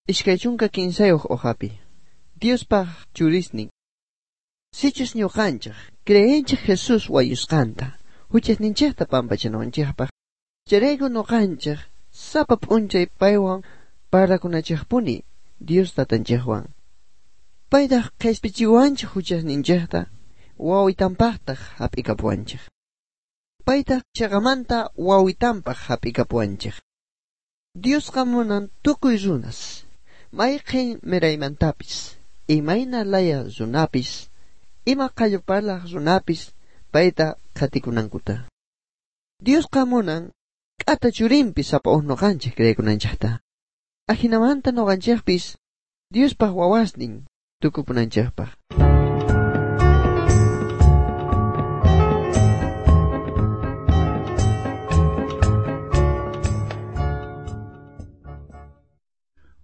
Ishkaychunka kinsayuq uhapi. Diospaq churisnin. Sichus ñuqanchik, creenchik Jesus wayusqanta. Huchasninchikta pampachananchikpaq. Charayku ñuqanchik, sapa p'unchay paywan parlakunachikpuni Dios tatanchikwan. Paytaq qhispichiwanchik huchasninchikta, wawitanpaqtaq hap'ikapuwanchik. Paytaq chaqamanta wawitanpaq hap'ikapuwanchik. Diosqa munan tukuy runas, mayqin miraymantapis, imayna laya runapis, ima qallupalaq runapis, payta qatikunankuta. Diosqa munan k'ata churinpis sapa'uq nuqanchik kriykunanchikta. Ahinamanta nuqanchikpis Diospaq wawasnin tukupunanchikpaq.